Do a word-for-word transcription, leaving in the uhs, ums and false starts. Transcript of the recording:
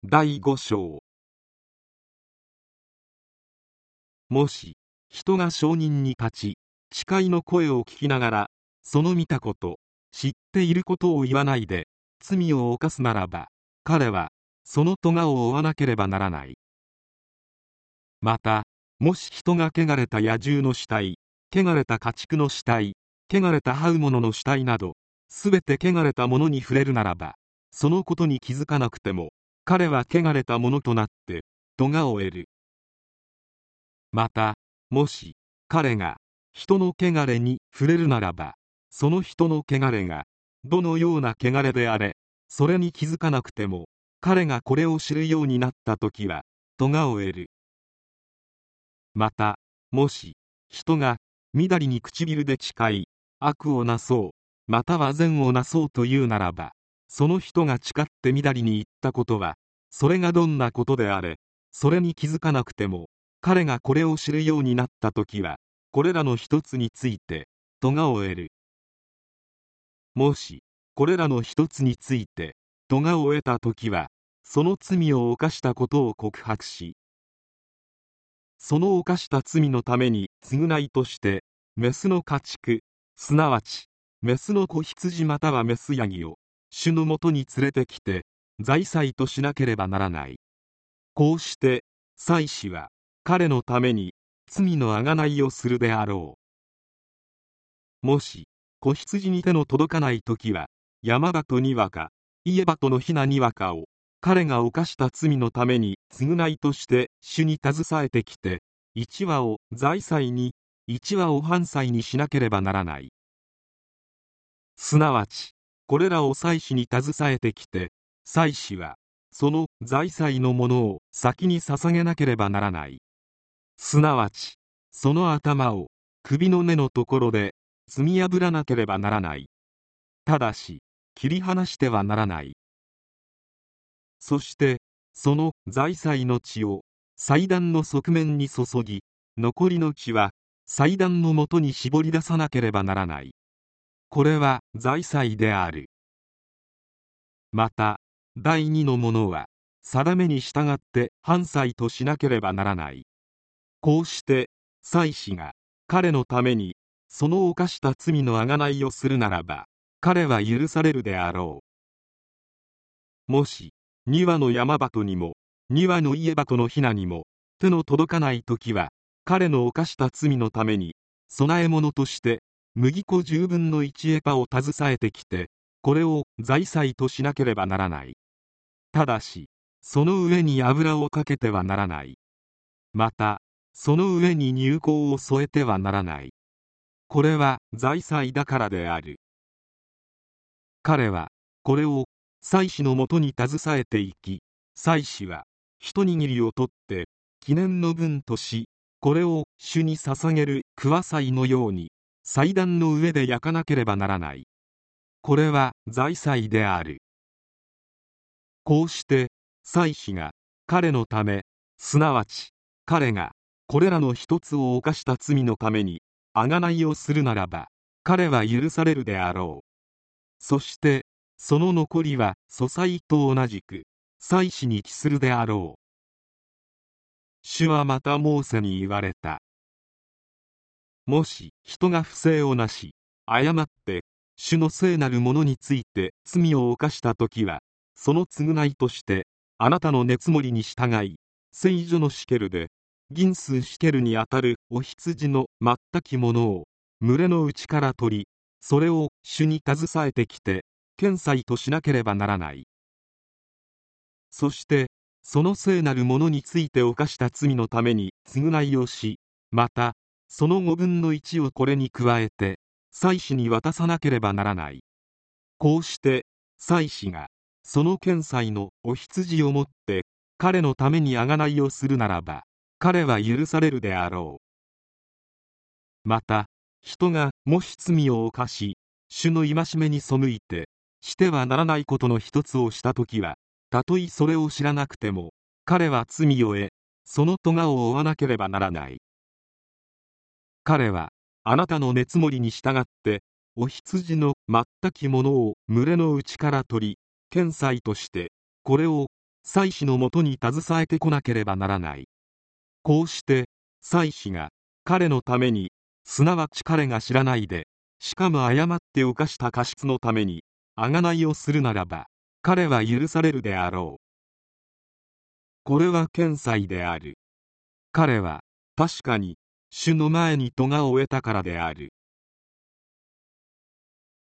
だいご章。もし人が証人に立ち、誓いの声を聞きながら、その見たこと、知っていることを言わないで罪を犯すならば、彼はその咎を負わなければならない。また、もし人が汚れた野獣の死体、汚れた家畜の死体、汚れた這う者の死体など、すべて汚れたものに触れるならば、そのことに気づかなくても、彼は汚れたものとなって咎を得る。また、もし彼が人の汚れに触れるならば、その人の汚れがどのような汚れであれ、それに気づかなくても、彼がこれを知るようになったときは咎を得る。また、もし人がみだりに唇で誓い、悪をなそう、または善をなそうというならば、その人が誓ってみだりに言ったことは、それがどんなことであれ、それに気づかなくても、彼がこれを知るようになったときは、これらの一つについて咎を得る。もしこれらの一つについて咎を得たときは、その罪を犯したことを告白し、その犯した罪のために償いとして、メスの家畜、すなわちメスの子羊またはメスヤギを主のもとに連れてきて財産としなければならない。こうして祭司は彼のために罪の贖いをするであろう。もし子羊に手の届かないときは、山鳩に羽か家鳩のひなに羽かを彼が犯した罪のために償いとして主に携えてきて、いち羽を財産に、いち羽を燔祭にしなければならない。すなわちこれらを祭司に携えてきて、祭司はその財産のものを先に捧げなければならない。すなわちその頭を首の根のところで積み破らなければならない。ただし切り離してはならない。そしてその財産の血を祭壇の側面に注ぎ、残りの血は祭壇のもとに絞り出さなければならない。これは財産である。また第二のものは定めに従って燔祭としなければならない。こうして祭司が彼のためにその犯した罪の贖いをするならば、彼は許されるであろう。もしに羽の山鳩にもに羽の家鳩のひなにも手の届かないときは、彼の犯した罪のために供え物として麦粉じゅうぶんのいちエパを携えてきて、これを財産としなければならない。ただしその上に油をかけてはならない。またその上に乳香を添えてはならない。これは財産だからである。彼はこれを祭司のもとに携えていき、祭司は一握りを取って記念の分とし、これを主に捧げる桑祭のように祭壇の上で焼かなければならない。これは財産である。こうして祭司が彼のため、すなわち彼がこれらの一つを犯した罪のために贖いをするならば、彼は許されるであろう。そしてその残りは素祭と同じく祭司に帰するであろう。主はまたモーセに言われた。もし人が不正をなし、誤って主の聖なるものについて罪を犯したときは、その償いとしてあなたの熱盛に従い、聖所のシケルで銀数シケルにあたるお羊の全きものを群れのうちから取り、それを主に携えてきて献祭としなければならない。そしてその聖なるものについて犯した罪のために償いをし、またそのごぶんのいちをこれに加えて祭司に渡さなければならない。こうして祭司がその献祭のお羊を持って彼のために贖いをするならば、彼は許されるであろう。また人がもし罪を犯し、主の戒めに背いてしてはならないことの一つをしたときは、たとえそれを知らなくても彼は罪を得、その咎を負わなければならない。彼はあなたの熱盛に従ってお羊の全きものを群れのうちから取り、献祭としてこれを祭司のもとに携えてこなければならない。こうして祭司が彼のために、すなわち彼が知らないでしかも誤って犯した過失のために贖いをするならば、彼は許されるであろう。これは賢裁である。彼は確かに主の前に咎を得たからである。